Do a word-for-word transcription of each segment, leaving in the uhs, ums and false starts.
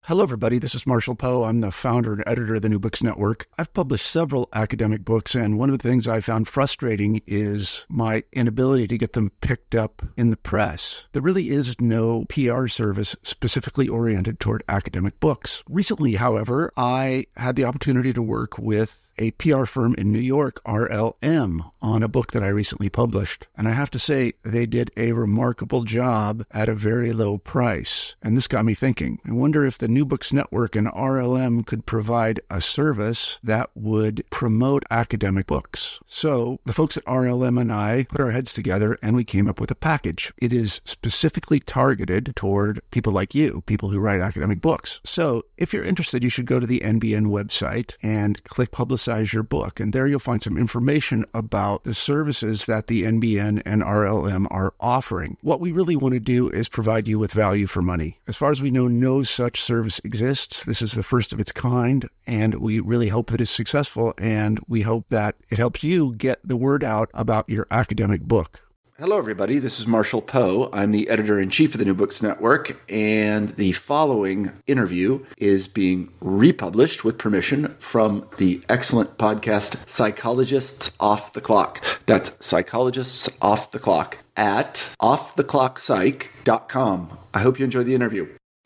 Hello, everybody. This is Marshall Poe. I'm the founder and editor of the New Books Network. I've published several academic books, and one of the things I found frustrating is my inability to get them picked up in the press. There really is no P R service specifically oriented toward academic books. Recently, however, I had the opportunity to work with a P R firm in New York, R L M, on a book that I recently published. And I have to say, they did a remarkable job at a very low price. And this got me thinking. I wonder if the New Books Network and R L M could provide a service that would promote academic books. So the folks at R L M and I put our heads together and we came up with a package. It is specifically targeted toward people like you, people who write academic books. So if you're interested, you should go to the N B N website and click Publicize your book. And there you'll find some information about the services that the N B N and R L M are offering. What we really want to do is provide you with value for money. As far as we know, no such service exists. This is the first of its kind, and we really hope that it's successful, and we hope that it helps you get the word out about your academic book. Hello, everybody. This is Marshall Poe. I'm the editor-in-chief of the New Books Network, and the following interview is being republished with permission from the excellent podcast Psychologists Off the Clock. That's Psychologists Off the Clock at off the clock psych dot com. I hope you enjoy the interview.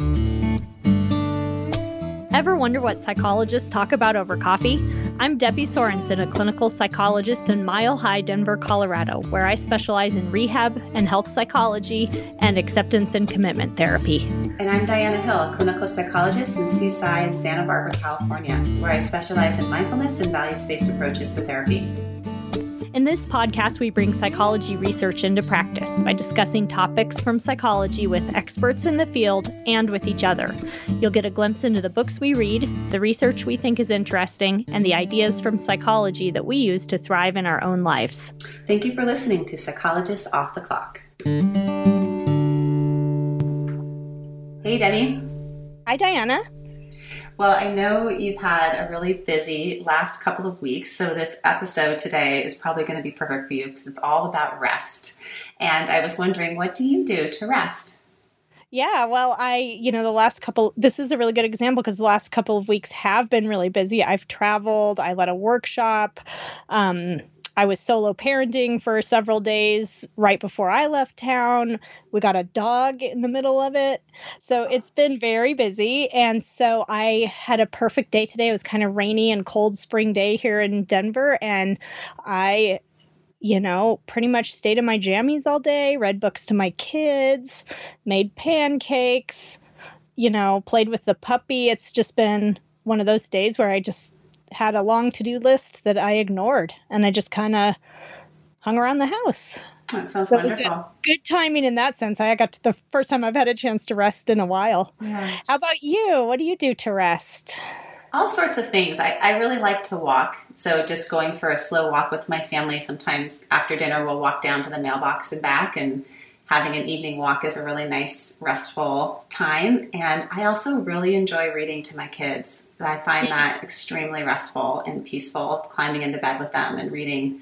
Ever wonder what psychologists talk about over coffee? I'm Debbie Sorensen, a clinical psychologist in Mile High, Denver, Colorado, where I specialize in rehab and health psychology and acceptance and commitment therapy. And I'm Diana Hill, a clinical psychologist in Seaside, Santa Barbara, California, where I specialize in mindfulness and values-based approaches to therapy. In this podcast, we bring psychology research into practice by discussing topics from psychology with experts in the field and with each other. You'll get a glimpse into the books we read, the research we think is interesting, and the ideas from psychology that we use to thrive in our own lives. Thank you for listening to Psychologists Off the Clock. Hey, Debbie. Hi, Diana. Well, I know you've had a really busy last couple of weeks, so this episode today is probably going to be perfect for you because it's all about rest. And I was wondering, what do you do to rest? Yeah, well, I, you know, the last couple, this is a really good example because the last couple of weeks have been really busy. I've traveled, I led a workshop, um, I was solo parenting for several days right before I left town. We got a dog in the middle of it. So it's been very busy. And so I had a perfect day today. It was kind of rainy and cold spring day here in Denver. And I, you know, pretty much stayed in my jammies all day, read books to my kids, made pancakes, you know, played with the puppy. It's just been one of those days where I just had a long to-do list that I ignored, and I just kind of hung around the house. That sounds so wonderful. Good timing in that sense. I got to the first time I've had a chance to rest in a while. Yeah. How about you? What do you do to rest? All sorts of things. I, I really like to walk. So just going for a slow walk with my family. Sometimes after dinner, we'll walk down to the mailbox and back, and having an evening walk is a really nice, restful time. And I also really enjoy reading to my kids. I find that extremely restful and peaceful, climbing into bed with them and reading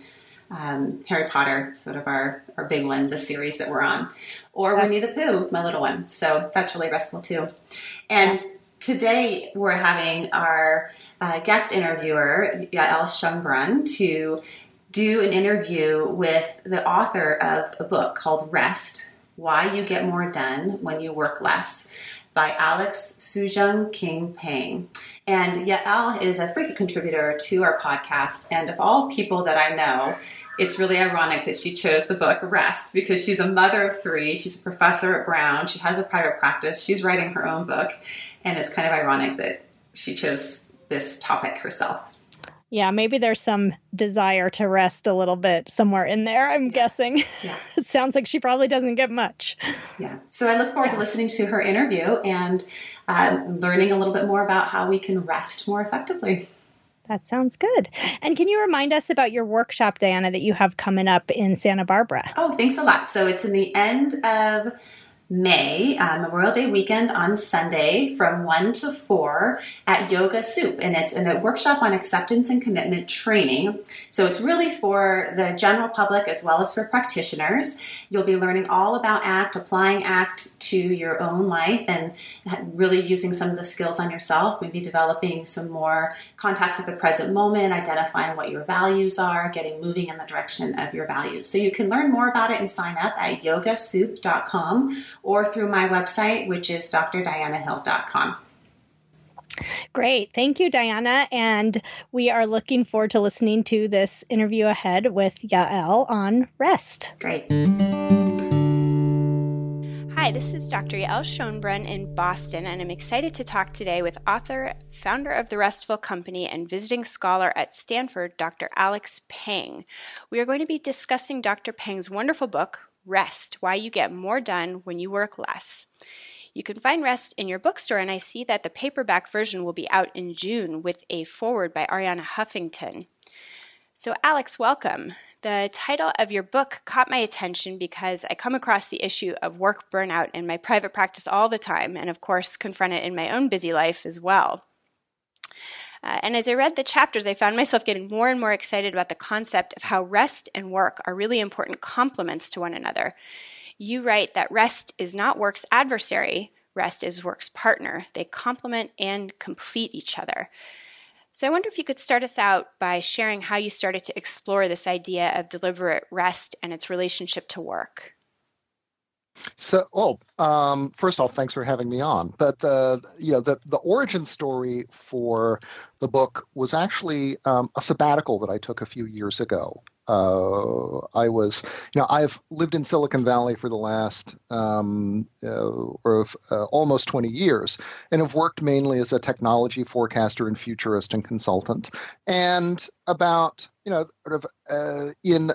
um, Harry Potter, sort of our, our big one, the series that we're on, or Winnie the Pooh with my little one. So that's really restful too. And today we're having our uh, guest interviewer, Yael Schungbrunn, to do an interview with the author of a book called Rest, Why You Get More Done When You Work Less, by Alex Soojung King Pang. And Yael is a frequent contributor to our podcast, and of all people that I know, it's really ironic that she chose the book Rest because she's a mother of three, she's a professor at Brown, she has a private practice, she's writing her own book, and it's kind of ironic that she chose this topic herself. Yeah, maybe there's some desire to rest a little bit somewhere in there, I'm yeah. guessing. Yeah. It sounds like she probably doesn't get much. Yeah. So I look forward yeah. to listening to her interview and uh, learning a little bit more about how we can rest more effectively. That sounds good. And can you remind us about your workshop, Diana, that you have coming up in Santa Barbara? Oh, thanks a lot. So it's in the end of May, uh, Memorial Day weekend on Sunday from one to four at Yoga Soup. And it's in a workshop on acceptance and commitment training. So it's really for the general public as well as for practitioners. You'll be learning all about ACT, applying ACT to your own life and really using some of the skills on yourself, maybe developing some more contact with the present moment, identifying what your values are, getting moving in the direction of your values. So you can learn more about it and sign up at yoga soup dot com or through my website, which is d r diana hill dot com. Great. Thank you, Diana. And we are looking forward to listening to this interview ahead with Yael on rest. Great. Hi, this is Doctor Yael Schonbrun in Boston, and I'm excited to talk today with author, founder of the Restful Company, and visiting scholar at Stanford, Doctor Alex Pang. We are going to be discussing Doctor Pang's wonderful book, Rest, Why You Get More Done When You Work Less. You can find Rest in your bookstore, and I see that the paperback version will be out in June with a foreword by Arianna Huffington. So Alex, welcome. The title of your book caught my attention because I come across the issue of work burnout in my private practice all the time, and of course confront it in my own busy life as well. Uh, and as I read the chapters, I found myself getting more and more excited about the concept of how rest and work are really important complements to one another. You write that rest is not work's adversary, rest is work's partner. They complement and complete each other. So I wonder if you could start us out by sharing how you started to explore this idea of deliberate rest and its relationship to work. So, oh, um, first off, thanks for having me on. But the, you know, the the origin story for the book was actually um, a sabbatical that I took a few years ago. Uh, I was, you know, I've lived in Silicon Valley for the last um, uh, or uh, almost twenty years, and have worked mainly as a technology forecaster and futurist and consultant. And about, you know, sort of uh, in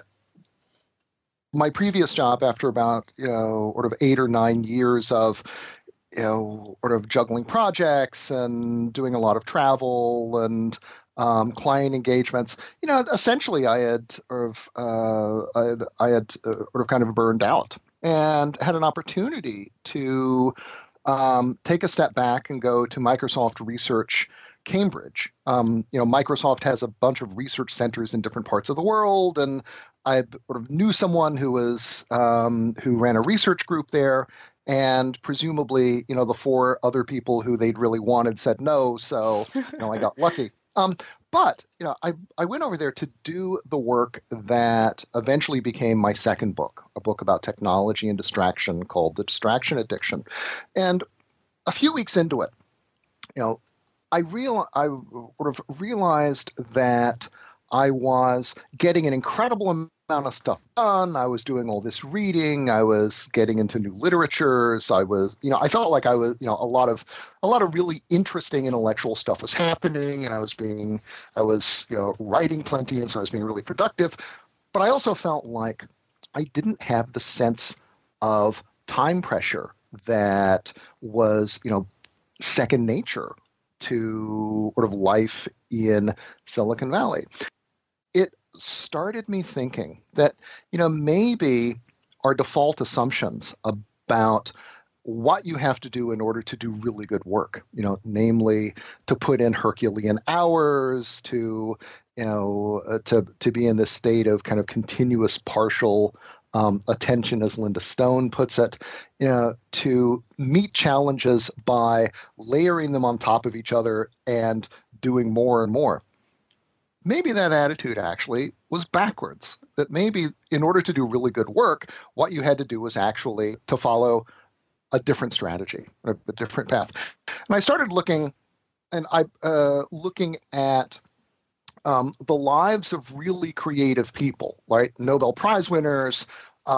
my previous job, after about, you know, sort of eight or nine years of, you know, sort of juggling projects and doing a lot of travel and um, client engagements, you know, essentially I had sort of, uh, I had, I had uh, sort of kind of burned out and had an opportunity to um, take a step back and go to Microsoft Research Cambridge. Um, you know, Microsoft has a bunch of research centers in different parts of the world, and I sort of knew someone who was um, who ran a research group there, and presumably, you know, the four other people who they'd really wanted said no, so you know, I got lucky. Um, but you know, I I went over there to do the work that eventually became my second book, a book about technology and distraction called The Distraction Addiction, and a few weeks into it, you know, I real I sort of realized that I was getting an incredible amount of stuff done. I was doing all this reading. I was getting into new literatures. I was, you know, I felt like I was, you know, a lot of, a lot of really interesting intellectual stuff was happening, and I was being, I was, you know, writing plenty, and so I was being really productive. But I also felt like I didn't have the sense of time pressure that was, you know, second nature to sort of life in Silicon Valley. It started me thinking that, you know, maybe our default assumptions about what you have to do in order to do really good work, you know, namely to put in Herculean hours, to, you know, uh, to to be in this state of kind of continuous partial Um, attention, as Linda Stone puts it, you know, to meet challenges by layering them on top of each other and doing more and more. Maybe that attitude actually was backwards, that maybe in order to do really good work, what you had to do was actually to follow a different strategy, a, a different path. And I started looking, and I uh, looking at Um, the lives of really creative people, right? Nobel Prize winners,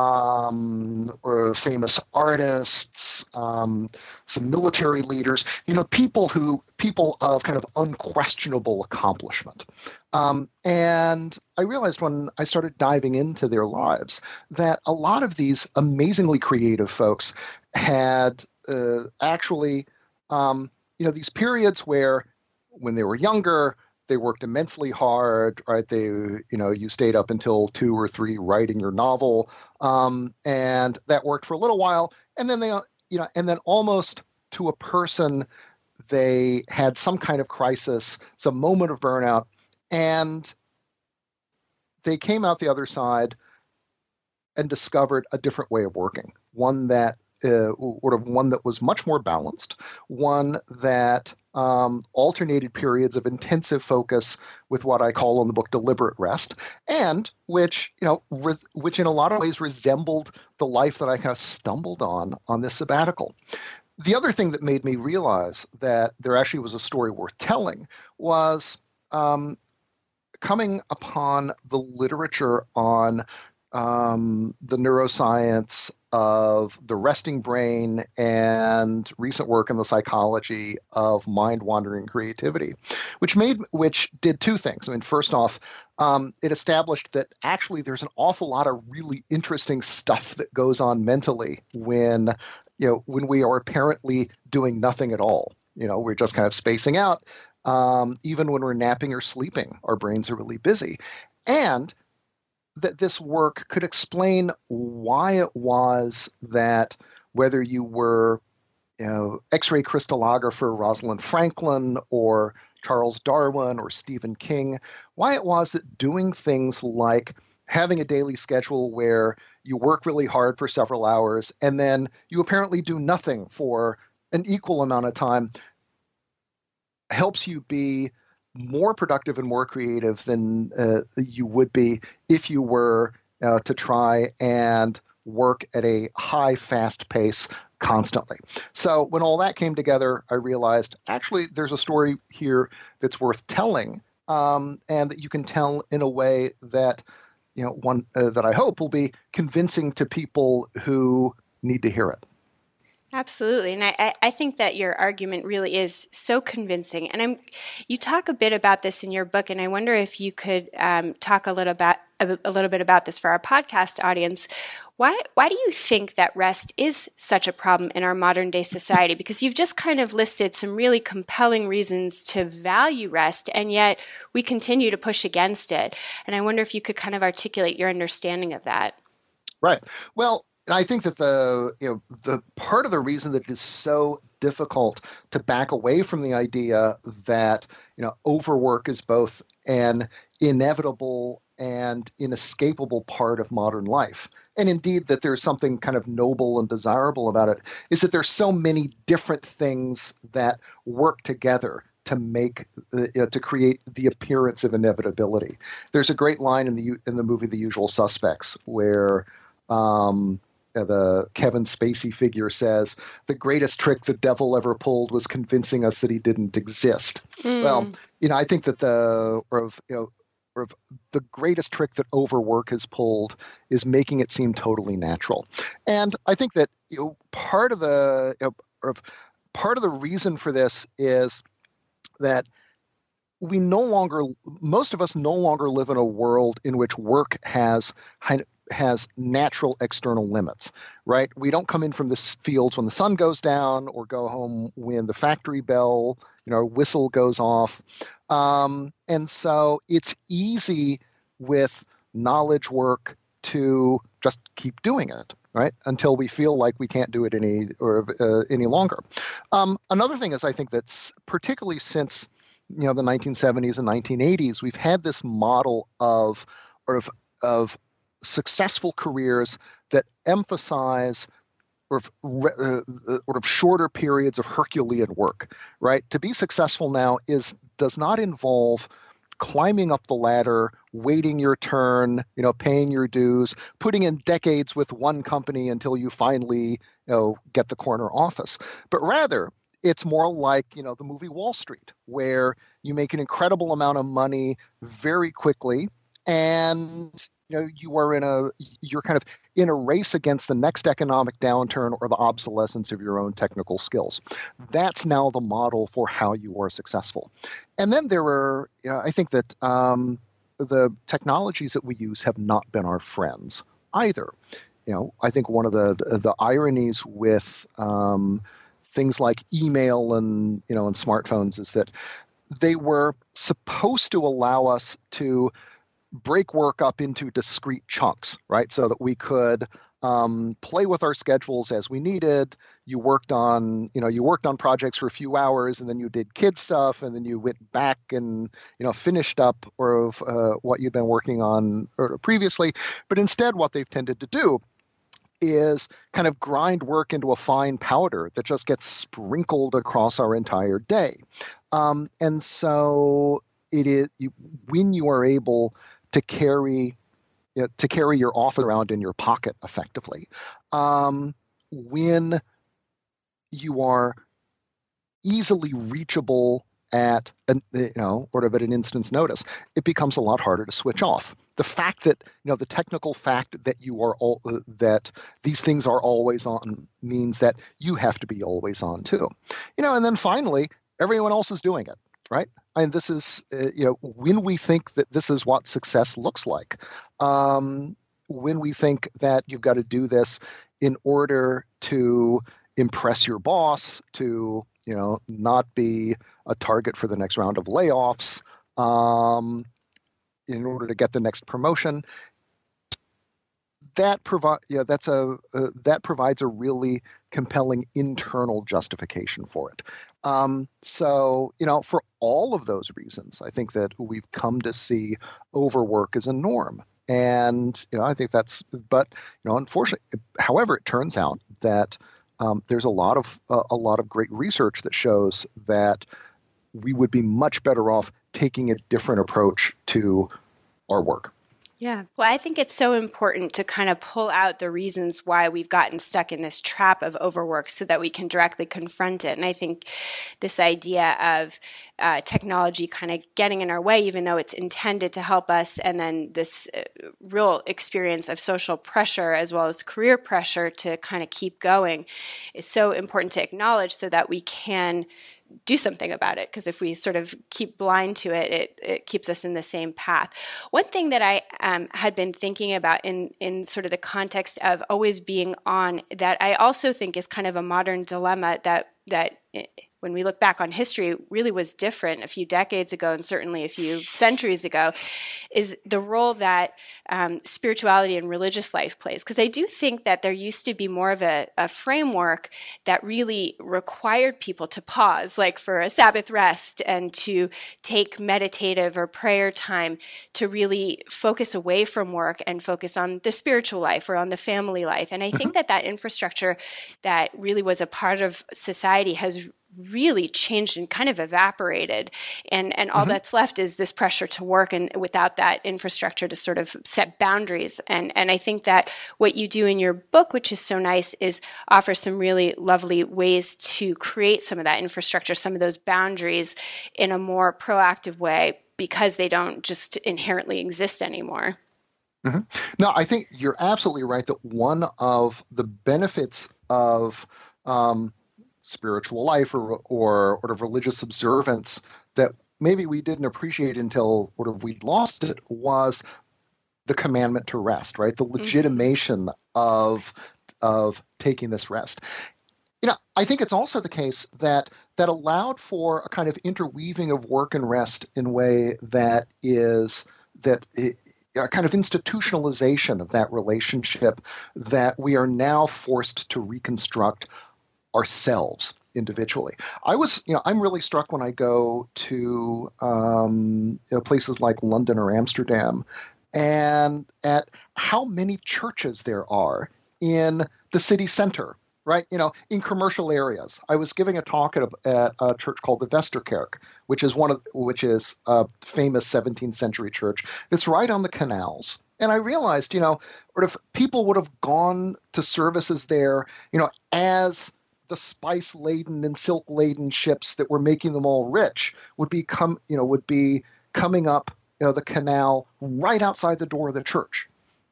um, or famous artists, um, some military leaders, you know, people who, people of kind of unquestionable accomplishment. Um, and I realized when I started diving into their lives that a lot of these amazingly creative folks had uh, actually, um, you know, these periods where when they were younger, they worked immensely hard, right? They, you know, you stayed up until two or three writing your novel, um, and that worked for a little while. And then they, you know, and then almost to a person, they had some kind of crisis, some moment of burnout, and they came out the other side and discovered a different way of working, one that uh, sort of one that was much more balanced, one that um, alternated periods of intensive focus with what I call in the book deliberate rest, and which, you know, re- which in a lot of ways resembled the life that I kind of stumbled on on this sabbatical. The other thing that made me realize that there actually was a story worth telling was um, coming upon the literature on um, the neuroscience of the resting brain and recent work in the psychology of mind-wandering creativity, which made which did two things. I mean, first off, um, it established that actually there's an awful lot of really interesting stuff that goes on mentally when, you know, when we are apparently doing nothing at all. You know, we're just kind of spacing out. Um, even when we're napping or sleeping, our brains are really busy. And that this work could explain why it was that whether you were, you know, X-ray crystallographer Rosalind Franklin or Charles Darwin or Stephen King, why it was that doing things like having a daily schedule where you work really hard for several hours and then you apparently do nothing for an equal amount of time helps you be more productive and more creative than uh, you would be if you were uh, to try and work at a high, fast pace constantly. So when all that came together, I realized actually there's a story here that's worth telling, um, and that you can tell in a way that, you know, one uh, that I hope will be convincing to people who need to hear it. Absolutely. And I, I think that your argument really is so convincing. And I'm, you talk a bit about this in your book, and I wonder if you could um, talk a little about a, a little bit about this for our podcast audience. Why why do you think that rest is such a problem in our modern day society? Because you've just kind of listed some really compelling reasons to value rest, and yet we continue to push against it. And I wonder if you could kind of articulate your understanding of that. Right. Well, and I think that the, you know, the part of the reason that it is so difficult to back away from the idea that, you know, overwork is both an inevitable and inescapable part of modern life, and indeed that there's something kind of noble and desirable about it, is that there's so many different things that work together to make, uh, you know, to create the appearance of inevitability. There's a great line in the in the movie The Usual Suspects where um, the Kevin Spacey figure says, the greatest trick the devil ever pulled was convincing us that he didn't exist. Mm. Well, you know, I think that the, or of, you know, or of the greatest trick that overwork has pulled is making it seem totally natural. And I think that, you know, part of the, you know, or of, part of the reason for this is that we no longer, most of us no longer live in a world in which work has has natural external limits, right? We don't come in from the fields when the sun goes down or go home when the factory bell, you know, whistle goes off. Um, and so it's easy with knowledge work to just keep doing it, right? Until we feel like we can't do it any or uh, any longer. Um, another thing is, I think that's particularly since, you know, the nineteen seventies and nineteen eighties, we've had this model of or of of successful careers that emphasize sort of, uh, sort of shorter periods of Herculean work, right? To be successful now is does not involve climbing up the ladder, waiting your turn, you know, paying your dues, putting in decades with one company until you finally, you know, get the corner office. But rather, it's more like, you know, the movie Wall Street, where you make an incredible amount of money very quickly, and you know, you are in a, you're kind of in a race against the next economic downturn or the obsolescence of your own technical skills. That's now the model for how you are successful. And then there are, you know, I think that um, the technologies that we use have not been our friends either. You know, I think one of the the ironies with um, things like email and, you know, and smartphones is that they were supposed to allow us to break work up into discrete chunks, right? So that we could um, play with our schedules as we needed. You worked on, you know, you worked on projects for a few hours, and then you did kid stuff, and then you went back and, you know, finished up or of uh, what you'd been working on previously. But instead, what they've tended to do is kind of grind work into a fine powder that just gets sprinkled across our entire day. Um, and so it is you, when you are able to carry you know, to carry your office around in your pocket effectively, um, when you are easily reachable at an, you know sort of at an instant's notice, it becomes a lot harder to switch off. The fact that you know the technical fact that you are all uh, that these things are always on means that you have to be always on too. You know, and then finally, everyone else is doing it, right? And this is, uh, you know, when we think that this is what success looks like, um, when we think that you've got to do this in order to impress your boss, to, you know, not be a target for the next round of layoffs, um, in order to get the next promotion, that provide, yeah, that's a uh, that provides a really compelling internal justification for it. Um, so, you know, for all of those reasons, I think that we've come to see overwork as a norm. And, you know, I think that's, but, you know, unfortunately, however, it turns out that um, there's a lot of, uh, a lot of great research that shows that we would be much better off taking a different approach to our work. Yeah. Well, I think it's so important to kind of pull out the reasons why we've gotten stuck in this trap of overwork so that we can directly confront it. And I think this idea of uh, technology kind of getting in our way, even though it's intended to help us, and then this uh, real experience of social pressure as well as career pressure to kind of keep going is so important to acknowledge so that we can do something about it, because if we sort of keep blind to it, it, it keeps us in the same path. One thing that I um, had been thinking about in, in sort of the context of always being on, that I also think is kind of a modern dilemma that that when we look back on history really was different a few decades ago and certainly a few centuries ago, is the role that um, spirituality and religious life plays. Because I do think that there used to be more of a, a framework that really required people to pause, like for a Sabbath rest, and to take meditative or prayer time to really focus away from work and focus on the spiritual life or on the family life. And I think that that infrastructure that really was a part of society has really changed and kind of evaporated. And and all mm-hmm. that's left is this pressure to work, and without that infrastructure to sort of set boundaries. And and I think that what you do in your book, which is so nice, is offer some really lovely ways to create some of that infrastructure, some of those boundaries in a more proactive way, because they don't just inherently exist anymore. Mm-hmm. No, I think you're absolutely right that one of the benefits of um, spiritual life or, or sort of religious observance that maybe we didn't appreciate until sort of we'd lost it was the commandment to rest, right? The legitimation mm-hmm. of of taking this rest. You know, I think it's also the case that that allowed for a kind of interweaving of work and rest in a way that is that it, a kind of institutionalization of that relationship that we are now forced to reconstruct ourselves individually. I was, you know, I'm really struck when I go to um, you know, places like London or Amsterdam, and at how many churches there are in the city center, right? You know, in commercial areas. I was giving a talk at a, at a church called the Westerkerk, which is one of, which is a famous seventeenth century church that's right on the canals. And I realized, you know, sort of people would have gone to services there, you know, as the spice-laden and silk-laden ships that were making them all rich would be come, you know, would be coming up, you know, the canal right outside the door of the church.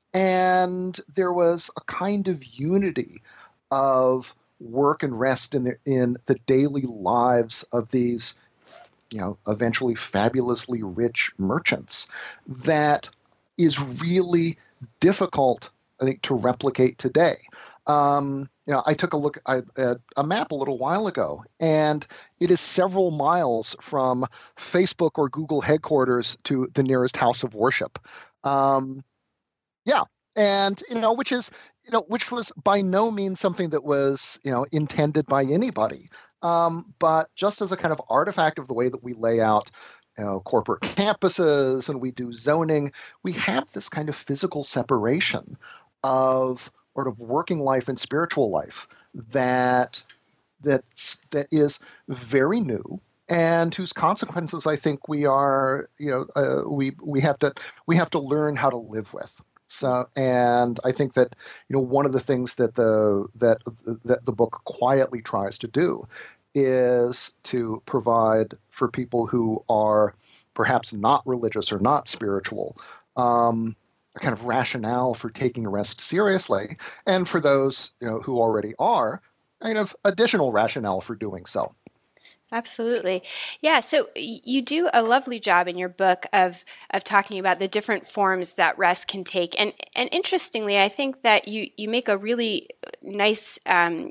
And there was a kind of unity of work and rest in the, in the daily lives of these, you know, eventually fabulously rich merchants that is really difficult, I think, to replicate today. Um, you know, I took a look at a map a little while ago, and it is several miles from Facebook or Google headquarters to the nearest house of worship. Um, yeah, and you know, which is you know, which was by no means something that was you know intended by anybody, um, but just as a kind of artifact of the way that we lay out. You know, corporate campuses and we do zoning, we have this kind of physical separation of sort of working life and spiritual life that that that is very new and whose consequences I think we are, you know, uh, we we have to we have to learn how to live with. So, and I think that you know one of the things that the that that the book quietly tries to do is to provide for people who are perhaps not religious or not spiritual, um, a kind of rationale for taking rest seriously, and for those you know who already are, kind of additional rationale for doing so. Absolutely. Yeah. So you do a lovely job in your book of of talking about the different forms that rest can take. And and interestingly, I think that you, you make a really nice um,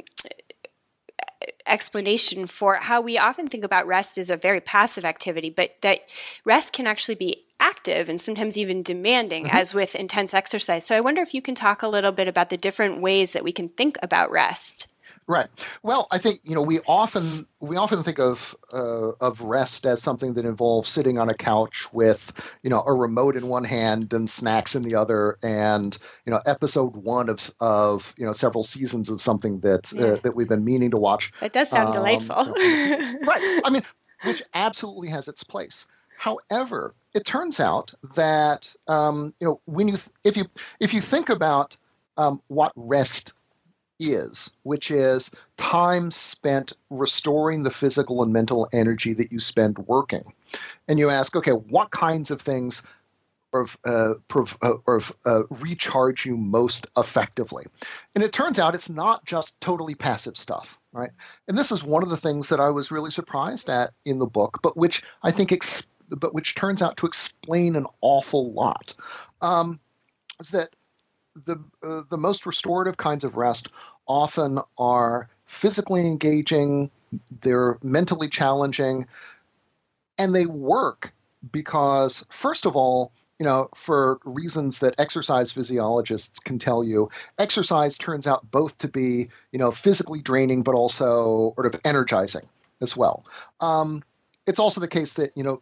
explanation for how we often think about rest as a very passive activity, but that rest can actually be active and sometimes even demanding, mm-hmm. as with intense exercise. So I wonder if you can talk a little bit about the different ways that we can think about rest. Right. Well, I think you know we often we often think of uh, of rest as something that involves sitting on a couch with you know a remote in one hand and snacks in the other, and you know episode one of of you know several seasons of something that yeah. uh, that we've been meaning to watch. It does sound um, delightful, right? I mean, which absolutely has its place. However, it turns out that um, you know when you th- if you if you think about um, what rest is, which is time spent restoring the physical and mental energy that you spend working. And you ask, okay, what kinds of things or, uh, prov- uh, or uh, recharge you most effectively? And it turns out it's not just totally passive stuff, right? And this is one of the things that I was really surprised at in the book, but which I think, ex- but which turns out to explain an awful lot, um, is that The uh, the most restorative kinds of rest often are physically engaging, they're mentally challenging, and they work because, first of all, you know, for reasons that exercise physiologists can tell you, exercise turns out both to be, you know, physically draining, but also sort of energizing as well. Um, it's also the case that, you know,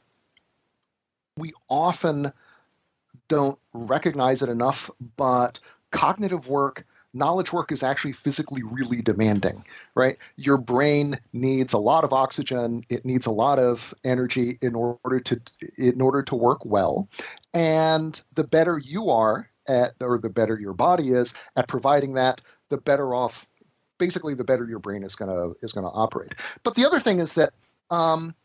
we often don't recognize it enough, but cognitive work, knowledge work is actually physically really demanding, right? Your brain needs a lot of oxygen. It needs a lot of energy in order to in order to work well. And the better you are at, or the better your body is at providing that, the better off, basically the better your brain is gonna is gonna operate. But the other thing is that um,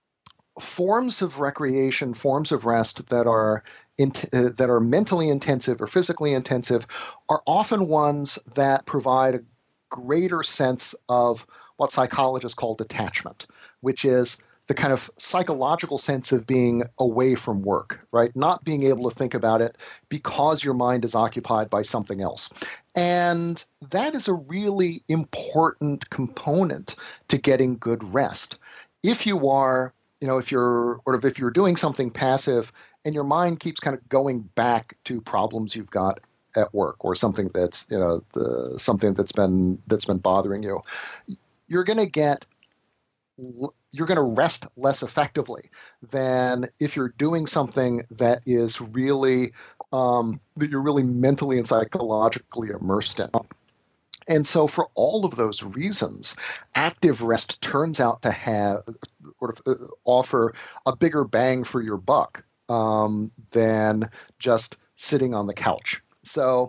forms of recreation, forms of rest that are in, uh, that are mentally intensive or physically intensive are often ones that provide a greater sense of what psychologists call detachment, which is the kind of psychological sense of being away from work, right? Not being able to think about it because your mind is occupied by something else. And that is a really important component to getting good rest. If you are You know, if you're, or if you're doing something passive and your mind keeps kind of going back to problems you've got at work or something that's, you know, the, something that's been, that's been bothering you, you're going to get, you're going to rest less effectively than if you're doing something that is really, um, that you're really mentally and psychologically immersed in. And so for all of those reasons, active rest turns out to have sort of uh, offer a bigger bang for your buck um, than just sitting on the couch. So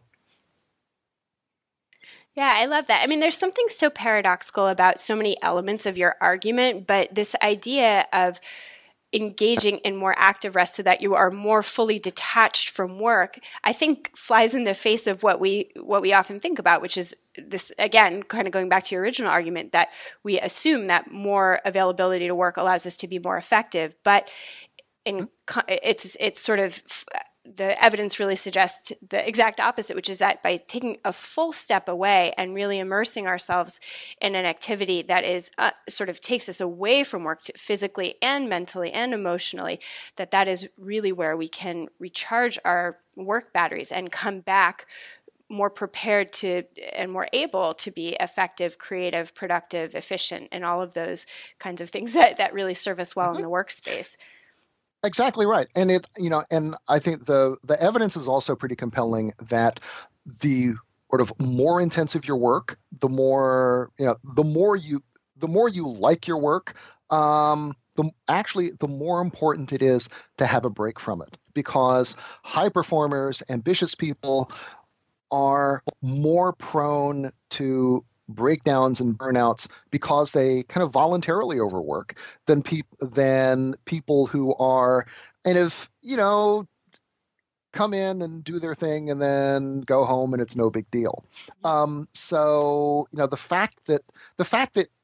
yeah, I love that. I mean, there's something so paradoxical about so many elements of your argument, but this idea of engaging in more active rest so that you are more fully detached from work, I think flies in the face of what we what we often think about, which is this, again, kind of going back to your original argument, that we assume that more availability to work allows us to be more effective. But in it's it's sort of the evidence really suggests the exact opposite, which is that by taking a full step away and really immersing ourselves in an activity that is uh, sort of takes us away from work to physically and mentally and emotionally, that that is really where we can recharge our work batteries and come back more prepared to and more able to be effective, creative, productive, efficient, and all of those kinds of things that, that really serve us well mm-hmm. in the workspace. Exactly right. And it, you know, and I think the the evidence is also pretty compelling that the sort of more intensive your work, the more, you know, the more you the more you like your work, um, the actually the more important it is to have a break from it, because high performers, ambitious people are more prone to breakdowns and burnouts because they kind of voluntarily overwork than people than people who are kind of, you know, come in and do their thing and then go home and it's no big deal. Um, so, you know, the fact that the fact that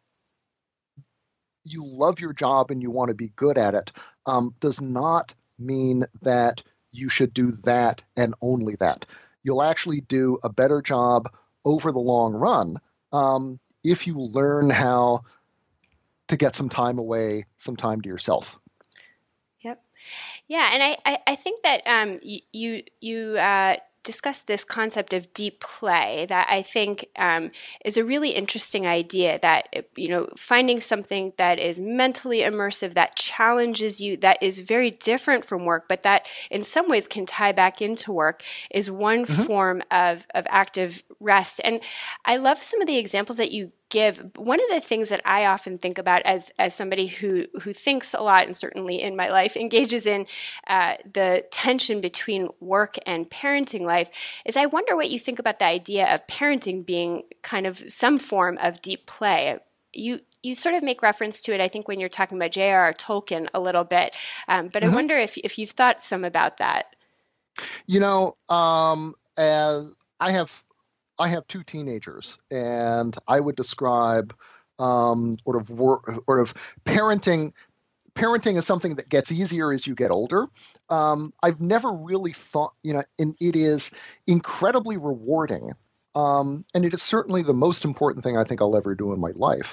you love your job and you want to be good at it um, does not mean that you should do that and only that. You'll actually do a better job over the long run um, if you learn how to get some time away, some time to yourself. Yep. Yeah, and I, I, I think that um, you you, you uh, discussed this concept of deep play that I think um, is a really interesting idea, that, you know, finding something that is mentally immersive, that challenges you, that is very different from work, but that in some ways can tie back into work, is one mm-hmm. form of, of active rest. And I love some of the examples that you give. One of the things that I often think about as as somebody who who thinks a lot, and certainly in my life engages in uh, the tension between work and parenting life, is I wonder what you think about the idea of parenting being kind of some form of deep play. You you sort of make reference to it, I think, when you're talking about J R R Tolkien a little bit, um, but mm-hmm. I wonder if if you've thought some about that. You know, um, as I have. I have two teenagers, and I would describe um, sort of work, sort of parenting. Parenting is something that gets easier as you get older. Um, I've never really thought, you know, and it is incredibly rewarding, um, and it is certainly the most important thing I think I'll ever do in my life.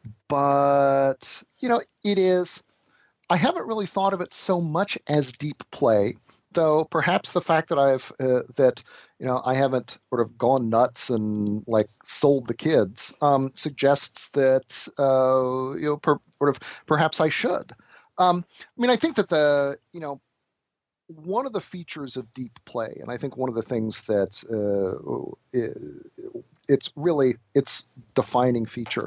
But you know, it is. I haven't really thought of it so much as deep play. Though perhaps the fact that I've uh, that you know I haven't sort of gone nuts and like sold the kids um, suggests that uh, you know per, sort of perhaps I should. Um, I mean, I think that the you know one of the features of deep play, and I think one of the things that uh, it's really its defining feature,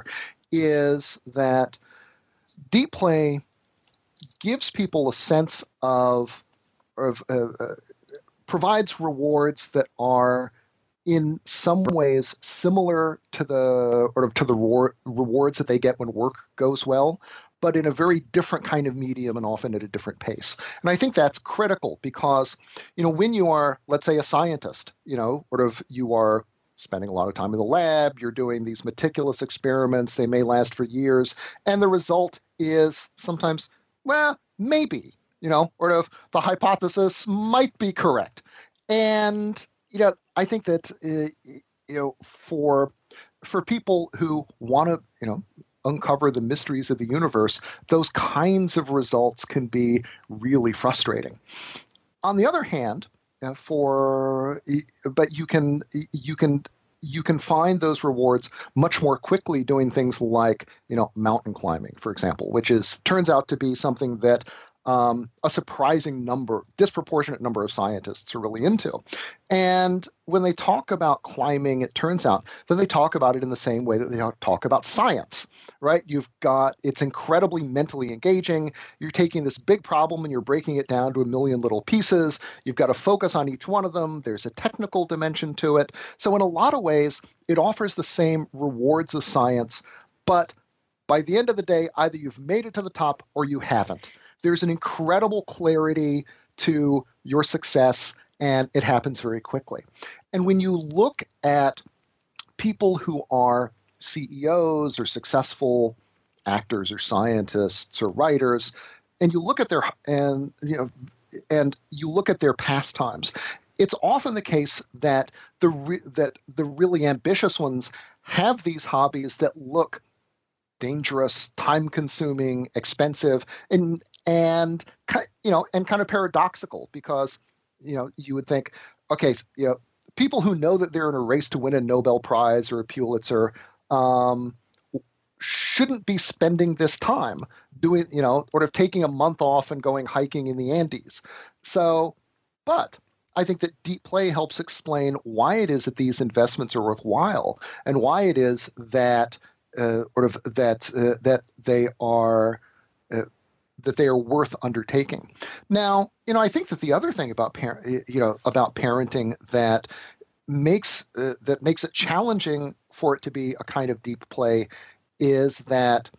is that deep play gives people a sense of Of, uh, uh, provides rewards that are in some ways similar to the or to the reward, rewards that they get when work goes well, but in a very different kind of medium and often at a different pace. And I think that's critical because, you know, when you are, let's say, a scientist, you know, sort of you are spending a lot of time in the lab, you're doing these meticulous experiments, they may last for years, and the result is sometimes, well, maybe. You know, or if the hypothesis might be correct. And, you know, I think that, uh, you know, for for people who want to, you know, uncover the mysteries of the universe, those kinds of results can be really frustrating. On the other hand, uh, for but you can you can you can find those rewards much more quickly doing things like, you know, mountain climbing, for example, which is turns out to be something that Um, a surprising number, disproportionate number of scientists are really into. And when they talk about climbing, it turns out that they talk about it in the same way that they talk about science, right? You've got, it's incredibly mentally engaging. You're taking this big problem and you're breaking it down to a million little pieces. You've got to focus on each one of them. There's a technical dimension to it. So in a lot of ways, it offers the same rewards as science, but by the end of the day, either you've made it to the top or you haven't. There's an incredible clarity to your success, and it happens very quickly. And when you look at people who are C E Os or successful actors or scientists or writers, and you look at their and you know and you look at their pastimes, it's often the case that the re- that the really ambitious ones have these hobbies that look dangerous, time-consuming, expensive, and and you know, and kind of paradoxical, because you know you would think, okay, you know, people who know that they're in a race to win a Nobel Prize or a Pulitzer um, shouldn't be spending this time doing, you know, sort of taking a month off and going hiking in the Andes. So, but I think that deep play helps explain why it is that these investments are worthwhile and why it is that uh, sort of that uh, that they are uh, that they are worth undertaking. Now, you know, I think that the other thing about par- you know about parenting that makes uh, that makes it challenging for it to be a kind of deep play is that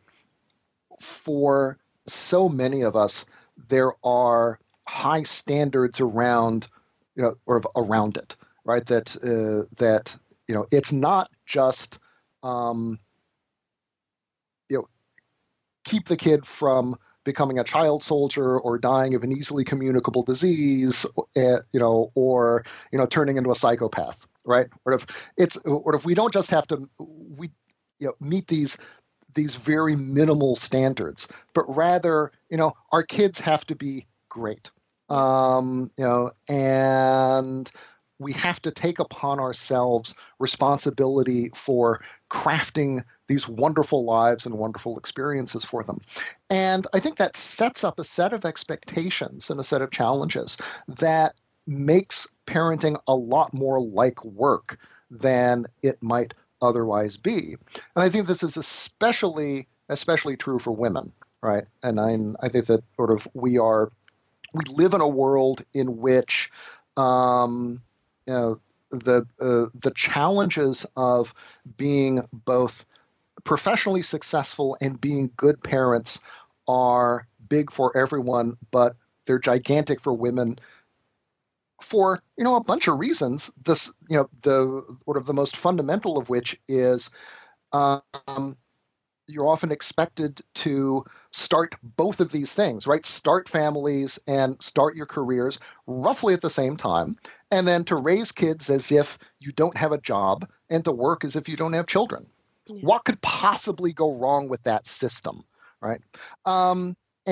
for so many of us, there are high standards around, you know, or around it, right? That uh, that you know, it's not just um, you know, keep the kid from becoming a child soldier or dying of an easily communicable disease, uh, you know, or you know, turning into a psychopath, right? Or if it's, or if we don't just have to, we you know, meet these these very minimal standards, but rather, you know, our kids have to be great, um, you know, and we have to take upon ourselves responsibility for crafting these wonderful lives and wonderful experiences for them. And I think that sets up a set of expectations and a set of challenges that makes parenting a lot more like work than it might otherwise be. And I think this is especially especially true for women, right? And I, I think that sort of we are we live in a world in which um, you know, the uh, the challenges of being both professionally successful and being good parents are big for everyone, but they're gigantic for women for, you know, a bunch of reasons. This, you know, the sort of the most fundamental of which is um, you're often expected to start both of these things, right? Start families and start your careers roughly at the same time, and then to raise kids as if you don't have a job and to work as if you don't have children. Yeah. What could possibly go wrong with that system, right? Um,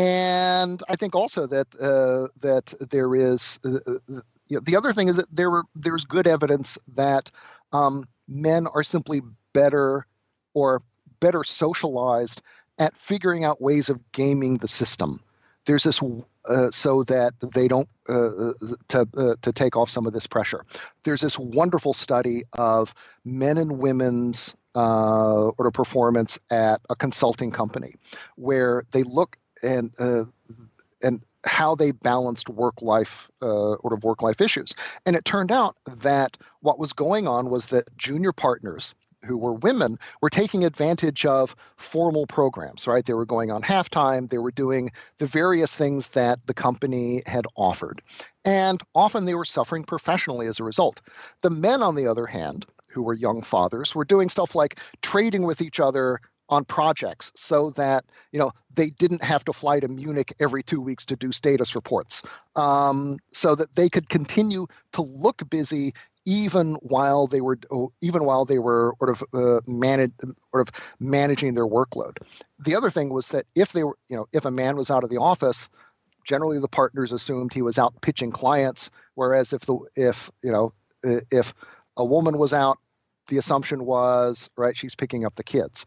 and I think also that uh, that there is uh, you know, the other thing is that there there's good evidence that um, men are simply better or better socialized at figuring out ways of gaming the system. There's this uh, so that they don't uh, to uh, to take off some of this pressure. There's this wonderful study of men and women's uh, or performance at a consulting company, where they look and uh, and how they balanced work life uh, or of work life issues, and it turned out that what was going on was that junior partners who were women were taking advantage of formal programs, right? They were going on halftime. They were doing the various things that the company had offered. And often they were suffering professionally as a result. The men, on the other hand, who were young fathers, were doing stuff like trading with each other on projects so that, you know, they didn't have to fly to Munich every two weeks to do status reports, um, so that they could continue to look busy even while they were even while they were sort of uh, manage, sort of managing their workload. The other thing was that if they were, you know, if a man was out of the office, generally the partners assumed he was out pitching clients, whereas if the if you know if a woman was out, the assumption was, right, she's picking up the kids.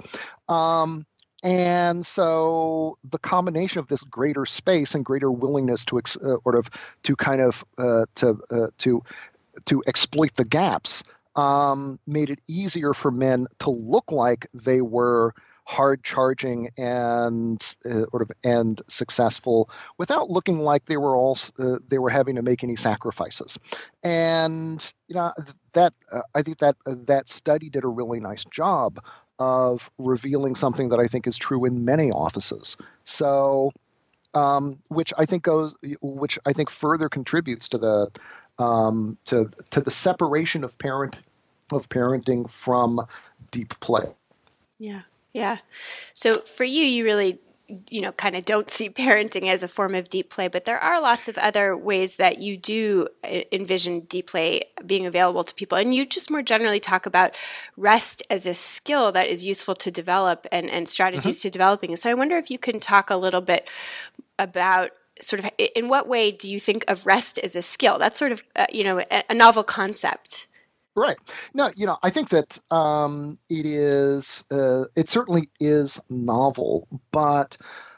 Um, and so the combination of this greater space and greater willingness to ex, uh, sort of to kind of uh, to uh, to to exploit the gaps um, made it easier for men to look like they were hard charging and uh, sort of and successful without looking like they were all uh, they were having to make any sacrifices. And you know that uh, I think that uh, that study did a really nice job of revealing something that I think is true in many offices. So, um, which I think goes, which I think further contributes to the um, to to the separation of parent of parenting from deep play. Yeah. Yeah. So for you, you really you know, kind of don't see parenting as a form of deep play, but there are lots of other ways that you do envision deep play being available to people. And you just more generally talk about rest as a skill that is useful to develop and, and strategies mm-hmm. to developing. So I wonder if you can talk a little bit about sort of in what way do you think of rest as a skill? That's sort of, uh, you know, a, a novel concept. Right. No, you know, I think that um, it is, uh, it certainly is novel, but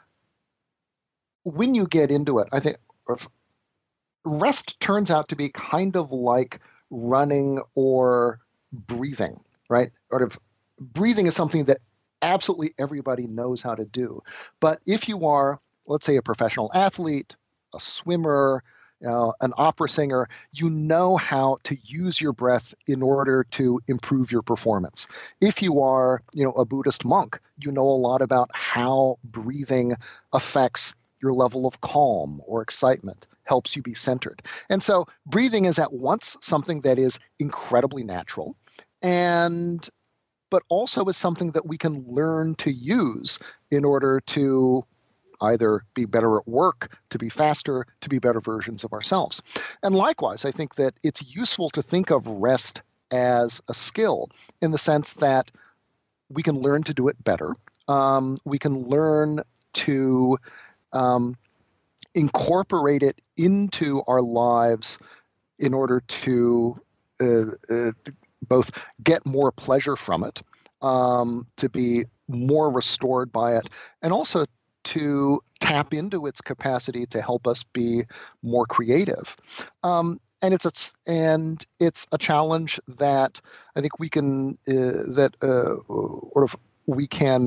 when you get into it, I think rest turns out to be kind of like running or breathing, right? Sort of breathing is something that absolutely everybody knows how to do. But if you are, let's say, a professional athlete, a swimmer, you know, an opera singer, you know how to use your breath in order to improve your performance. If you are, you know, a Buddhist monk, you know a lot about how breathing affects your level of calm or excitement, helps you be centered. And so breathing is at once something that is incredibly natural, and but also is something that we can learn to use in order to either be better at work, to be faster, to be better versions of ourselves. And likewise, I think that it's useful to think of rest as a skill in the sense that we can learn to do it better. Um, we can learn to um, incorporate it into our lives in order to uh, uh, both get more pleasure from it, um, to be more restored by it, and also to tap into its capacity to help us be more creative. Um, and it's a, and it's a challenge that I think we can uh, that uh, sort of we can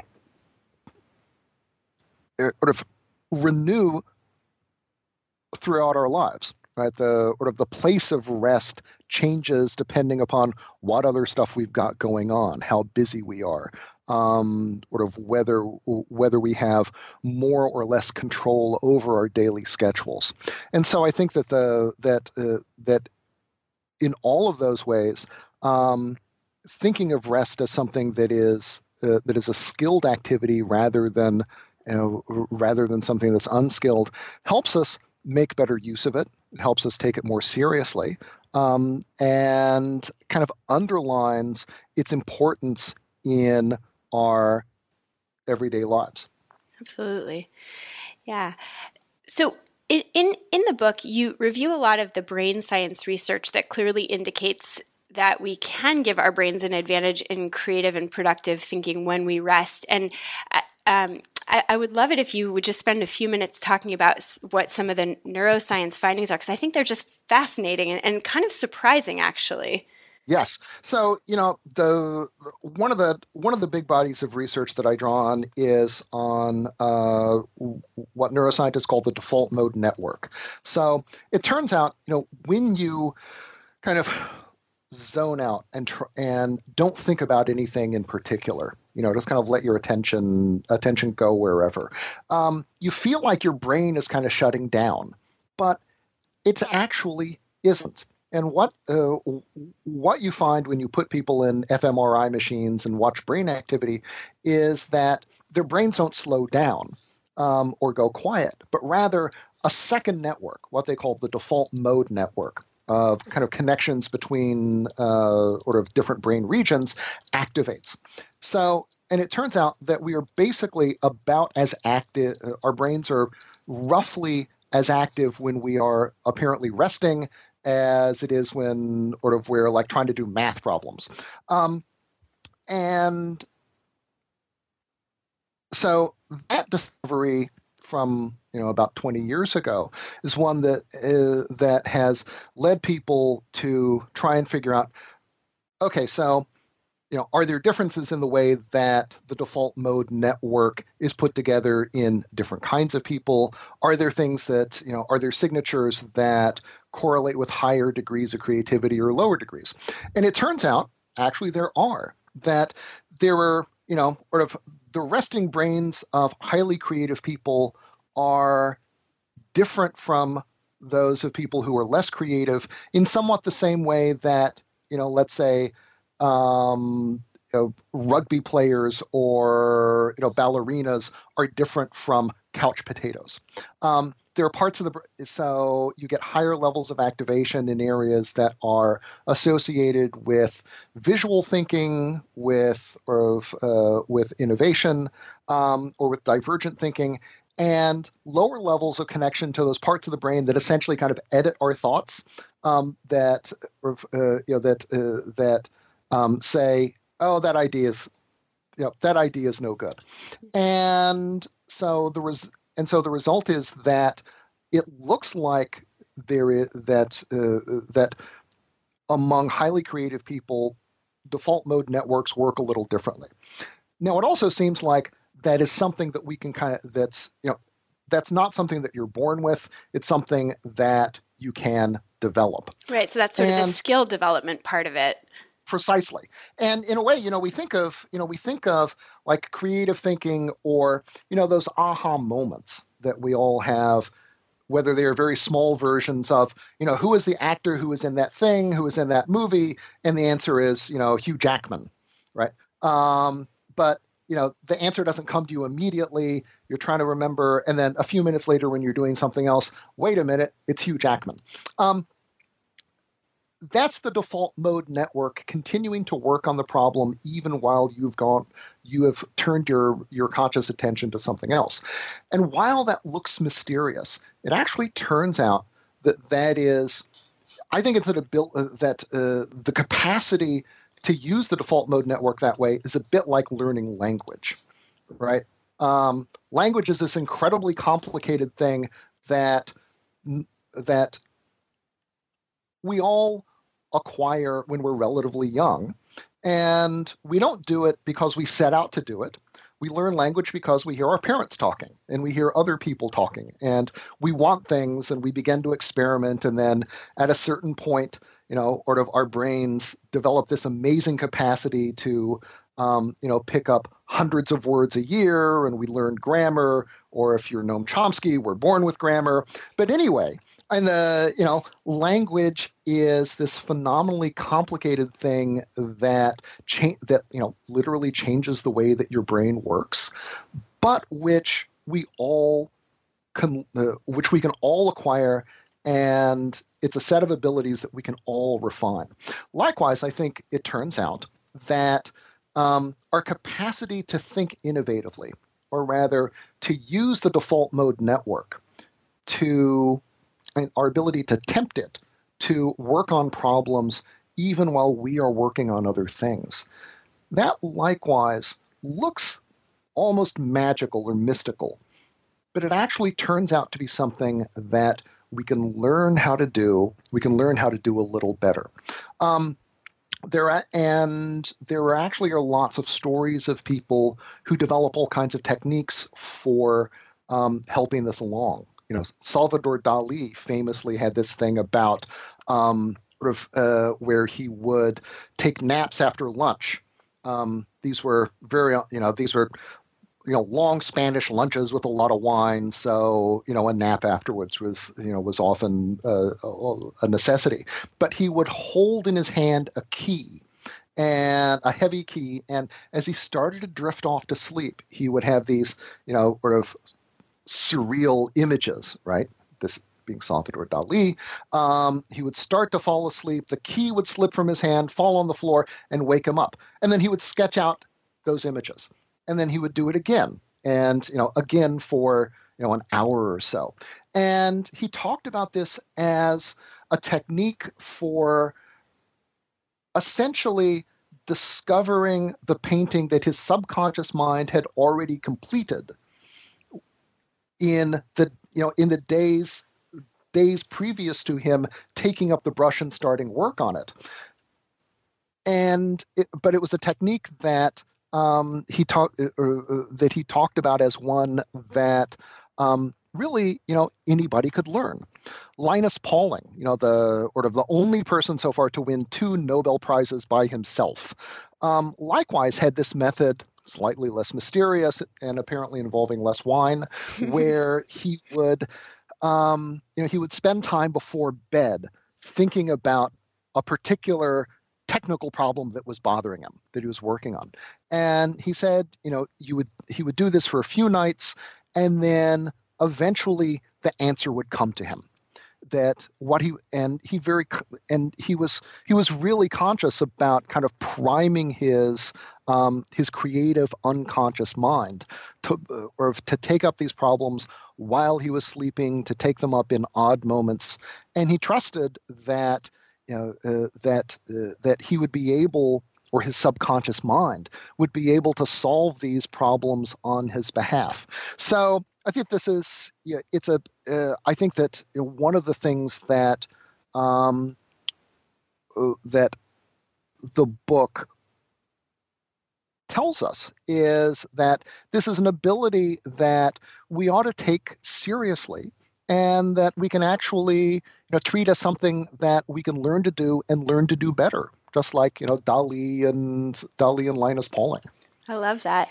uh, sort of renew throughout our lives. Right, the sort of the place of rest changes depending upon what other stuff we've got going on, how busy we are, um, sort of whether whether we have more or less control over our daily schedules. And so I think that the that uh, that in all of those ways, um, thinking of rest as something that is uh, that is a skilled activity rather than you know, rather than something that's unskilled helps us make better use of it. It helps us take it more seriously, um, and kind of underlines its importance in our everyday lives. Absolutely. Yeah. So in, in, in the book, you review a lot of the brain science research that clearly indicates that we can give our brains an advantage in creative and productive thinking when we rest. And um, I, I would love it if you would just spend a few minutes talking about what some of the neuroscience findings are, because I think they're just fascinating and, and kind of surprising, actually. Yes. So, you know, the one of the one of the big bodies of research that I draw on is on uh, what neuroscientists call the default mode network. So it turns out, you know, when you kind of zone out and tr- and don't think about anything in particular, you know, just kind of let your attention attention go wherever, um, you feel like your brain is kind of shutting down, but it actually isn't. And what uh, what you find when you put people in fMRI machines and watch brain activity is that their brains don't slow down um, or go quiet, but rather a second network, what they call the default mode network, of kind of connections between uh, sort of different brain regions activates. So, and it turns out that we are basically about as active, uh, our brains are roughly as active when we are apparently resting as it is when sort of we're like trying to do math problems. Um, and so that discovery from you know about twenty years ago is one that uh, that has led people to try and figure out, okay, so you know, are there differences in the way that the default mode network is put together in different kinds of people? Are there things that, you know, are there signatures that correlate with higher degrees of creativity or lower degrees? And it turns out, actually, there are, that there are, you know, sort of the resting brains of highly creative people are different from those of people who are less creative in somewhat the same way that, you know, let's say, Um, know, rugby players or you know ballerinas are different from couch potatoes. Um, there are parts of the so you get higher levels of activation in areas that are associated with visual thinking, with or uh, with innovation, um, or with divergent thinking, and lower levels of connection to those parts of the brain that essentially kind of edit our thoughts. Um, that uh, you know that uh, that um, say, oh, that idea is, you know, that idea is no good, and so the res- and so the result is that it looks like there is that uh, that among highly creative people, default mode networks work a little differently. Now, it also seems like that is something that we can kind of that's you know that's not something that you're born with. It's something that you can develop. Right. So that's sort and, of the skill development part of it. Precisely. And in a way, you know, we think of, you know, we think of like creative thinking or, you know, those aha moments that we all have, whether they are very small versions of, you know, who is the actor who is in that thing, who is in that movie? And the answer is, you know, Hugh Jackman, right? Um, but, you know, the answer doesn't come to you immediately. You're trying to remember. And then a few minutes later when you're doing something else, wait a minute, it's Hugh Jackman. Um, That's the default mode network continuing to work on the problem even while you've gone, you have turned your, your conscious attention to something else. And while that looks mysterious, it actually turns out that that is, I think it's an abil- uh, that uh, the capacity to use the default mode network that way is a bit like learning language, right? Um, language is this incredibly complicated thing that that we all acquire when we're relatively young. And we don't do it because we set out to do it. We learn language because we hear our parents talking and we hear other people talking and we want things and we begin to experiment. And then at a certain point, you know, sort of our brains develop this amazing capacity to, um, you know, pick up hundreds of words a year and we learn grammar, or if you're Noam Chomsky, we're born with grammar. But anyway, and uh, you know, language is this phenomenally complicated thing that cha- that you know literally changes the way that your brain works, but which we all can, uh, which we can all acquire, and it's a set of abilities that we can all refine. Likewise, I think it turns out that um, our capacity to think innovatively, or rather to use the default mode network to and our ability to tempt it to work on problems even while we are working on other things. That likewise looks almost magical or mystical, but it actually turns out to be something that we can learn how to do. We can learn how to do a little better. Um, there are, and there actually are lots of stories of people who develop all kinds of techniques for um, helping this along. You know, Salvador Dali famously had this thing about um, sort of uh, where he would take naps after lunch. Um, these were very, you know, these were, you know, long Spanish lunches with a lot of wine. So, you know, a nap afterwards was, you know, was often uh, a necessity. But he would hold in his hand a key, and a heavy key. And as he started to drift off to sleep, he would have these, you know, sort of surreal images, right? This being Salvador Dali. Um, he would start to fall asleep. The key would slip from his hand, fall on the floor, and wake him up. And then he would sketch out those images. And then he would do it again, and, you know, again for, you know, an hour or so. And he talked about this as a technique for essentially discovering the painting that his subconscious mind had already completed in the, you know, in the days days previous to him taking up the brush and starting work on it. And it, but it was a technique that um, he talked uh, uh, that he talked about as one that um, really, you know, anybody could learn. Linus Pauling, you know, the sort of the only person so far to win two Nobel Prizes by himself, um, likewise had this method, slightly less mysterious and apparently involving less wine, where he would, um, you know, he would spend time before bed thinking about a particular technical problem that was bothering him, that he was working on. And he said, you know, you would he would do this for a few nights, and then eventually the answer would come to him. That what he and he very and he was he was really conscious about kind of priming his um, his creative unconscious mind to uh, or to take up these problems while he was sleeping, to take them up in odd moments, and he trusted that you know uh, that uh, that he would be able, or his subconscious mind would be able to solve these problems on his behalf. So I think this is, yeah, it's a, uh, I think that you know, one of the things that, um, uh, that the book tells us is that this is an ability that we ought to take seriously, and that we can actually, you know, treat as something that we can learn to do and learn to do better, just like, you know, Dali and Dali and Linus Pauling. I love that.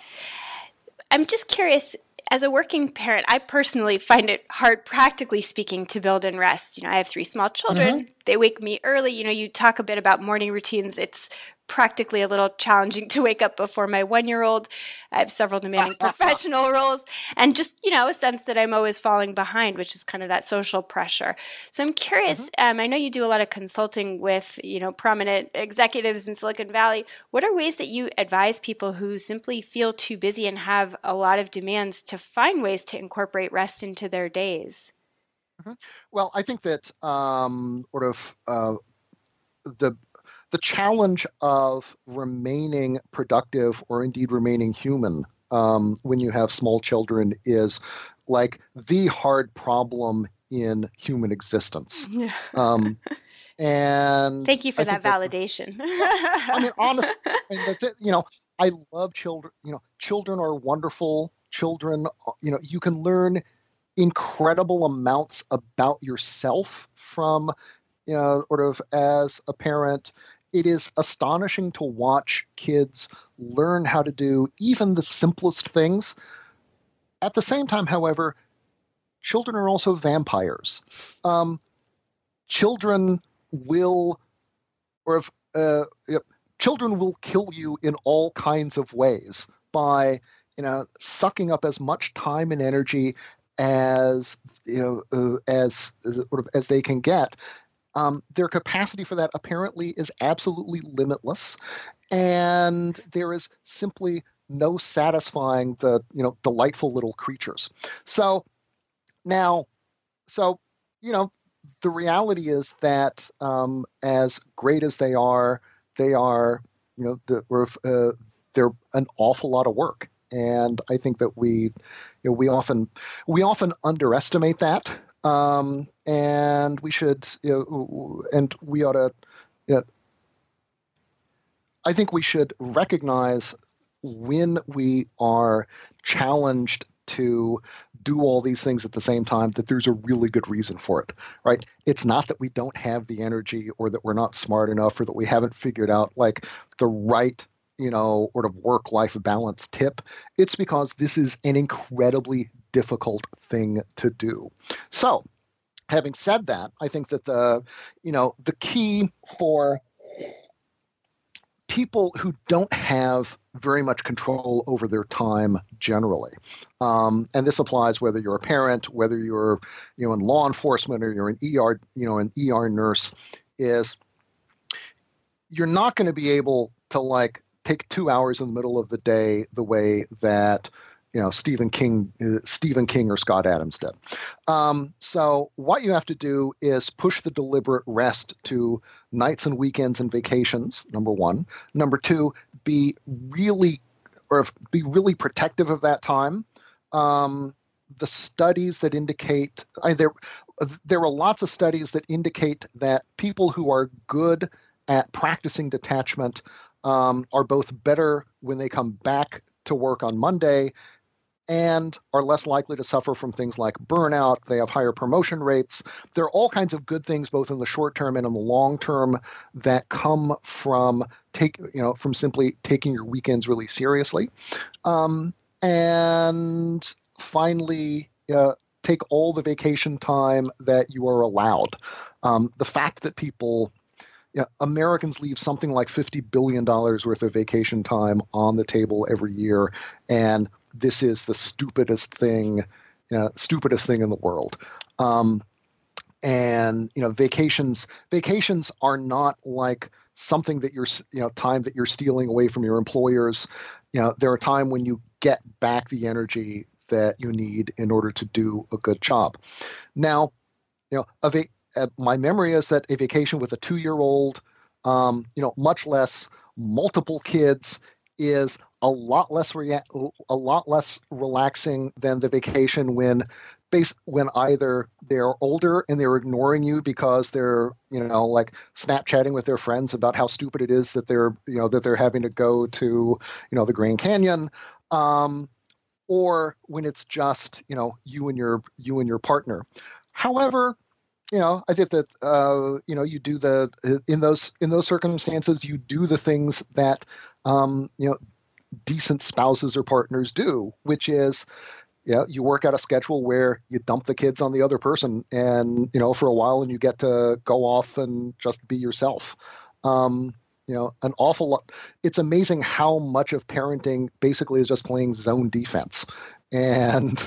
I'm just curious, as a working parent, I personally find it hard, practically speaking, to build in rest. You know, I have three small children. Mm-hmm. They wake me early. You know, you talk a bit about morning routines. It's practically a little challenging to wake up before my one-year-old. I have several demanding professional roles, and just, you know, a sense that I'm always falling behind, which is kind of that social pressure. So I'm curious, mm-hmm. um, I know you do a lot of consulting with, you know, prominent executives in Silicon Valley. What are ways that you advise people who simply feel too busy and have a lot of demands to find ways to incorporate rest into their days? Mm-hmm. Well, I think that um, sort of uh, the The challenge of remaining productive, or indeed remaining human, um, when you have small children is like the hard problem in human existence. Yeah. Um, and thank you for I that validation. That, I mean, honestly, and that's it. You know, I love children. You know, children are wonderful. Children, you know, you can learn incredible amounts about yourself from, you know, sort of as a parent. It is astonishing to watch kids learn how to do even the simplest things. At the same time, however, children are also vampires. Um, children will, or if, uh, children will kill you in all kinds of ways by, you know, sucking up as much time and energy as, you know, uh, as, as, sort of, as they can get. Um, their capacity for that apparently is absolutely limitless, and there is simply no satisfying the, you know, delightful little creatures. So now, so, you know, the reality is that um, as great as they are, they are, you know, the, uh, they're an awful lot of work. And I think that we, you know, we often, we often underestimate that. Um, and we should, you know, and we ought to, you know, I think we should recognize when we are challenged to do all these things at the same time, that there's a really good reason for it, right? It's not that we don't have the energy, or that we're not smart enough, or that we haven't figured out like the right, you know, sort of work-life balance tip. It's because this is an incredibly difficult thing to do. So, having said that, I think that the, you know, the key for people who don't have very much control over their time generally, um, and this applies whether you're a parent, whether you're, you know, in law enforcement, or you're an E R, you know, an E R nurse, is you're not going to be able to like take two hours in the middle of the day the way that, you know, Stephen King, uh, Stephen King or Scott Adams did. Um, so what you have to do is push the deliberate rest to nights and weekends and vacations. Number one. Number two, be really, or be really protective of that time. Um, the studies that indicate I, there, there are lots of studies that indicate that people who are good at practicing detachment um, are both better when they come back to work on Monday, and are less likely to suffer from things like burnout. They have higher promotion rates. There are all kinds of good things, both in the short term and in the long term, that come from take you know from simply taking your weekends really seriously. Um, and finally, uh, take all the vacation time that you are allowed. Um, the fact that people yeah, Americans leave something like fifty billion dollars worth of vacation time on the table every year, and this is the stupidest thing, you know, stupidest thing in the world. Um, and you know, vacations vacations are not like something that you're, you know, time that you're stealing away from your employers. You know, they're a time when you get back the energy that you need in order to do a good job. Now, you know, a va- uh, my memory is that a vacation with a two-year-old, um, you know, much less multiple kids, is a lot less rea- a lot less relaxing than the vacation when base when either they're older and they're ignoring you because they're, you know, like Snapchatting with their friends about how stupid it is that they're, you know, that they're having to go to, you know, the Grand Canyon, um, or when it's just, you know, you and your you and your partner. However, you know, I think that uh, you know, you do the in those in those circumstances, you do the things that um, you know, decent spouses or partners do, which is, yeah, you work out a schedule where you dump the kids on the other person, and you know, for a while, and you get to go off and just be yourself. Um, you know, an awful lot. It's amazing how much of parenting basically is just playing zone defense and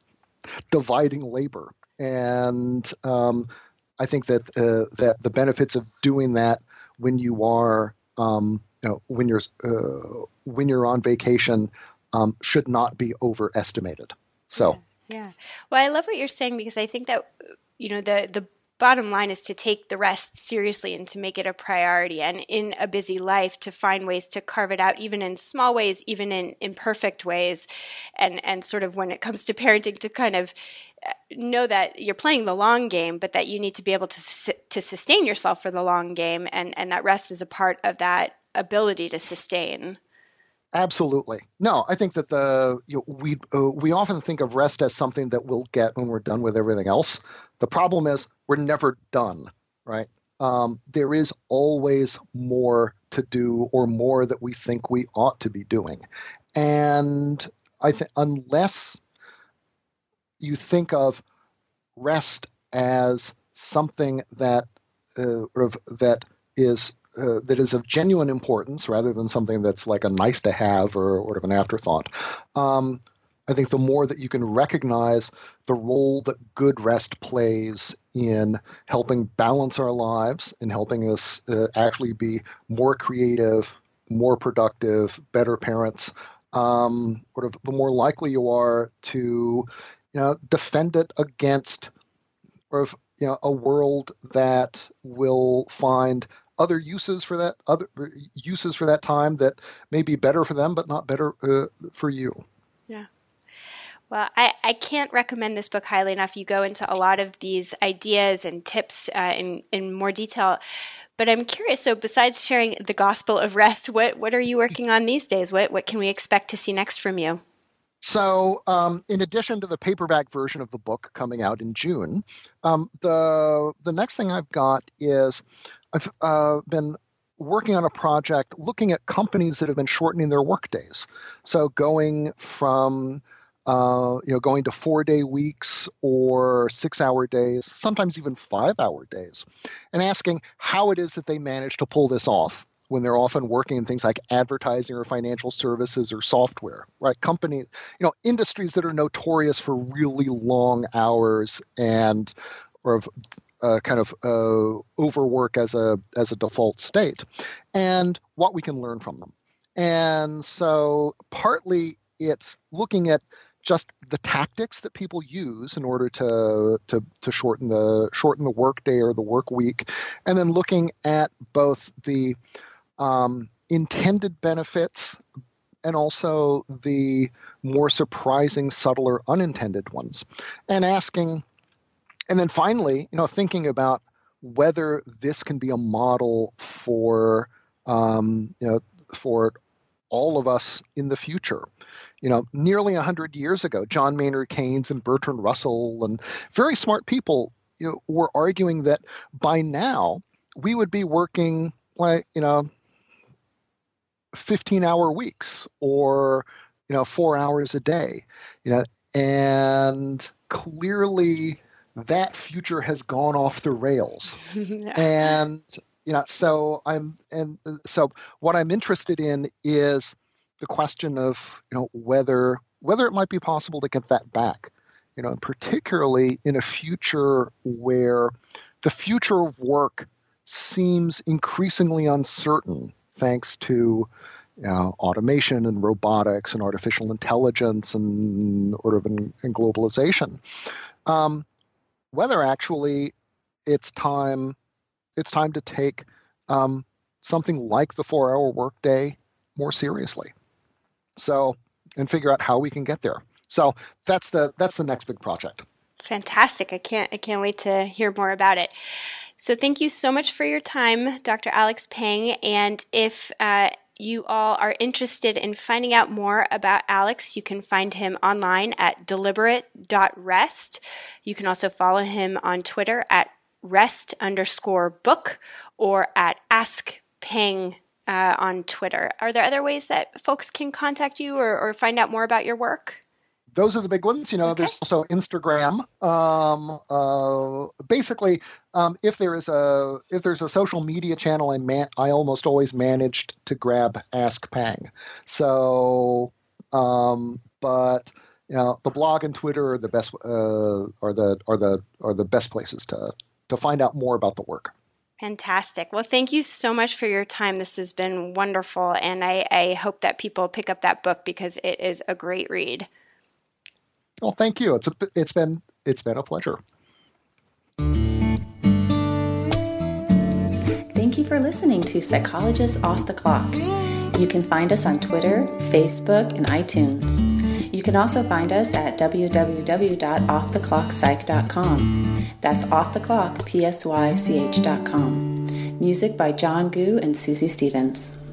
dividing labor. And um, I think that uh, that the benefits of doing that when you are, um, you know, when you're uh, when you're on vacation, um, should not be overestimated. So, yeah, yeah. Well, I love what you're saying, because I think that, you know, the the bottom line is to take the rest seriously and to make it a priority, and in a busy life to find ways to carve it out, even in small ways, even in imperfect ways, and and sort of when it comes to parenting, to kind of know that you're playing the long game, but that you need to be able to to sustain yourself for the long game, and and that rest is a part of that ability to sustain. Absolutely. No, I think that the you know, we uh, we often think of rest as something that we'll get when we're done with everything else. The problem is we're never done, right? Um, there is always more to do, or more that we think we ought to be doing, and I think unless you think of rest as something that uh, that is uh, that is of genuine importance, rather than something that's like a nice to have or sort of an afterthought. Um, I think the more that you can recognize the role that good rest plays in helping balance our lives, in helping us uh, actually be more creative, more productive, better parents, um, sort of the more likely you are to, you know, defend it against, or of, you know, a world that will find other uses for that other uses for that time that may be better for them, but not better uh, for you. Yeah. Well, I, I can't recommend this book highly enough. You go into a lot of these ideas and tips uh, in, in more detail. But I'm curious, so besides sharing the gospel of rest, what, what are you working on these days? What, what can we expect to see next from you? So um, in addition to the paperback version of the book coming out in June, um, the the next thing I've got is I've uh, been working on a project looking at companies that have been shortening their work days. So going from uh, you know going to four-day weeks or six-hour days, sometimes even five-hour days, and asking how it is that they manage to pull this off when they're often working in things like advertising or financial services or software, right? Companies, you know, industries that are notorious for really long hours and or uh, kind of uh, overwork as a as a default state, and what we can learn from them. And so partly it's looking at just the tactics that people use in order to to to shorten the shorten the work day or the work week, and then looking at both the Um, intended benefits and also the more surprising, subtler, unintended ones, and asking, and then finally, you know, thinking about whether this can be a model for, um, you know, for all of us in the future. You know, nearly a hundred years ago, John Maynard Keynes and Bertrand Russell and very smart people, you know, were arguing that by now we would be working like, you know, fifteen-hour weeks or, you know, four hours a day, you know, and clearly that future has gone off the rails. And, you know, so I'm, and so what I'm interested in is the question of, you know, whether whether it might be possible to get that back, you know, and particularly in a future where the future of work seems increasingly uncertain thanks to, you know, automation and robotics and artificial intelligence and urban and globalization. Um, whether actually it's time it's time to take um, something like the four-hour workday more seriously. So, and figure out how we can get there. So that's the that's the next big project. Fantastic! I can't I can't wait to hear more about it. So thank you so much for your time, Doctor Alex Pang. And if uh, you all are interested in finding out more about Alex, you can find him online at deliberate dot rest. You can also follow him on Twitter at rest underscore book or at ask pang uh, on Twitter. Are there other ways that folks can contact you or, or find out more about your work? Those are the big ones. You know, okay. There's also Instagram. Um, uh, basically, um, if there is a if there's a social media channel, I man I almost always managed to grab Ask Pang. So, um, but you know, the blog and Twitter are the best uh, are the are the are the best places to to find out more about the work. Fantastic. Well, thank you so much for your time. This has been wonderful, and I, I hope that people pick up that book because it is a great read. Well, thank you. It's a, it's been it's been a pleasure. Thank you for listening to Psychologists Off the Clock. You can find us on Twitter, Facebook, and iTunes. You can also find us at w w w dot off the clock psych dot com. That's off the clock, P S Y C H dot com. Music by John Gu and Susie Stevens.